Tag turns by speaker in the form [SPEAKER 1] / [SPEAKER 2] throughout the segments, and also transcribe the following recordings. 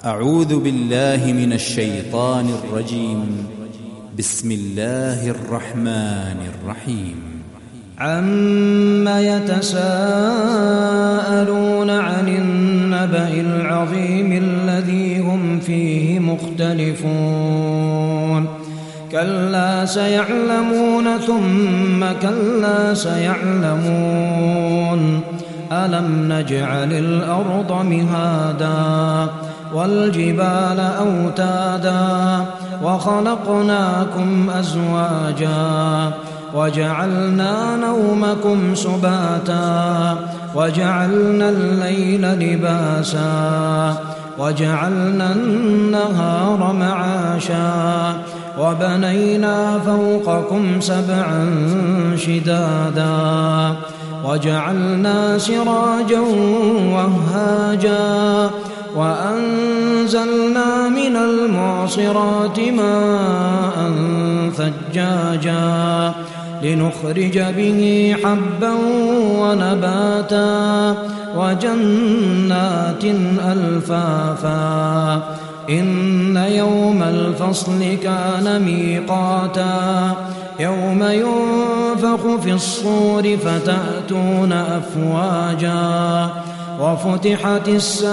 [SPEAKER 1] أعوذ بالله من الشيطان الرجيم. بسم الله الرحمن الرحيم.
[SPEAKER 2] عَمَّ يَتَسَاءَلُونَ عَنِ النَّبَإِ الْعَظِيمِ الَّذِي هُمْ فِيهِ مُخْتَلِفُونَ كَلَّا سَيَعْلَمُونَ ثُمَّ كَلَّا سَيَعْلَمُونَ أَلَمْ نَجْعَلِ الْأَرْضَ مِهَادًا وَالْجِبَالَ أَوْتَادًا وَخَلَقْنَاكُمْ أَزْوَاجًا وَجَعَلْنَا نَوْمَكُمْ سُبَاتًا وَجَعَلْنَا اللَّيْلَ لِبَاسًا وَجَعَلْنَا النَّهَارَ مَعَاشًا وَبَنَيْنَا فَوْقَكُمْ سَبْعًا شِدَادًا وَجَعَلْنَا سِرَاجًا وَهَّاجًا وَأَنزَلْنَا مِنَ الْمُعْصِرَاتِ مَاءً ثَجَّاجًا لِنُخْرِجَ بِهِ حَبًّا وَنَبَاتًا وَجَنَّاتٍ أَلْفَافًا إِنَّ يَوْمَ الْفَصْلِ كَانَ مِيقَاتًا يَوْمَ يُنفَخُ فِي الصُّورِ فَتَأْتُونَ أَفْوَاجًا وَفُتِحَتِ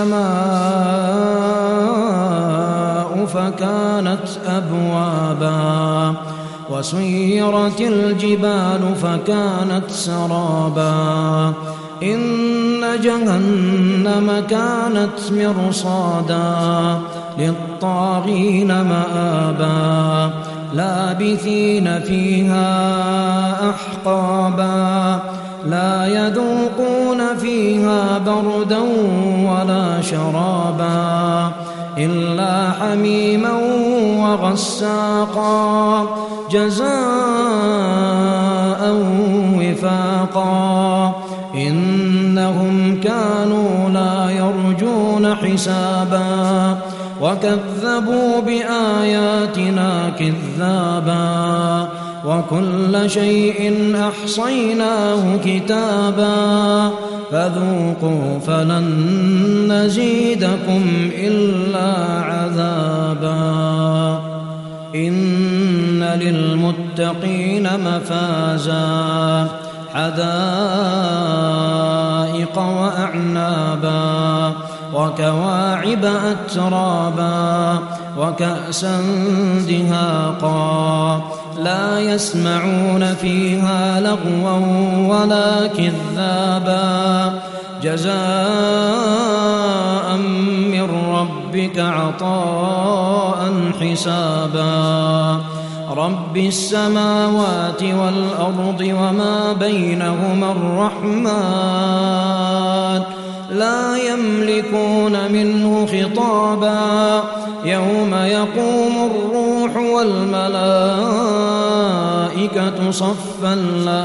[SPEAKER 2] السَّمَاءُ فَكَانَتْ أَبْوَابًا وَسُيِّرَتِ الْجِبَالُ فَكَانَتْ سَرَابًا إِنَّ جَهَنَّمَ كَانَتْ مِرْصَادًا لِلطَّاغِينَ مَآبًا لَابِثِينَ فِيهَا أَحْقَابًا لَا يَذُوقُونَ فِيهَا بَرْدًا وَلَا شَرَابًا إِلَّا حَمِيمًا وَغَسَّاقًا جَزَاءً وِفَاقًا إِنَّهُمْ كَانُوا لَا يَرْجُونَ حِسَابًا وَكَذَّبُوا بِآيَاتِنَا كِذَّابًا وَكُلَّ شَيْءٍ أَحْصَيْنَاهُ كِتَابًا فَذُوقُوا فَلَن نَّزِيدَكُمْ إِلَّا عَذَابًا إِنَّ لِلْمُتَّقِينَ مَفَازًا حَدَائِقَ وَأَعْنَابًا وَكَوَاعِبَ أَتْرَابًا وَكَأْسًا دِهَاقًا لَا يَسْمَعُونَ فِيهَا لَغْوًا وَلَا كِذَّابًا جَزَاءً مِّن رَّبِّكَ عَطَاءً حِسَابًا رَبِّ السَّمَاوَاتِ وَالْأَرْضِ وَمَا بَيْنَهُمَا الرَّحْمَنُ لَا يَمْلِكُونَ مِنْهُ خِطَابًا يَوْمَ يَقُومُ الرُّوحُ وَالْمَلَائِكَةُ صَفًّا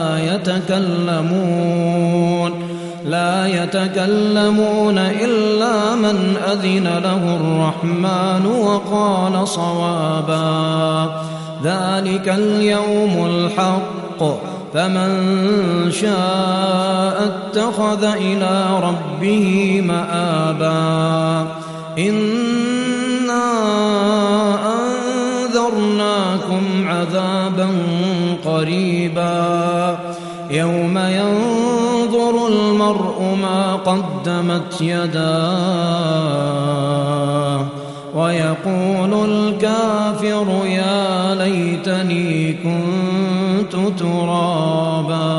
[SPEAKER 2] لا يتكلمون إلا من أذن له الرحمن وقال صوابا ذلك اليوم الحق فمن شاء اتخذ إلى ربه مآبا إنا أنذرناكم عذابا قريبا يوم ينظر المرء ما قدمت يداه ويقول الكافر يا ليتني كنت ترابا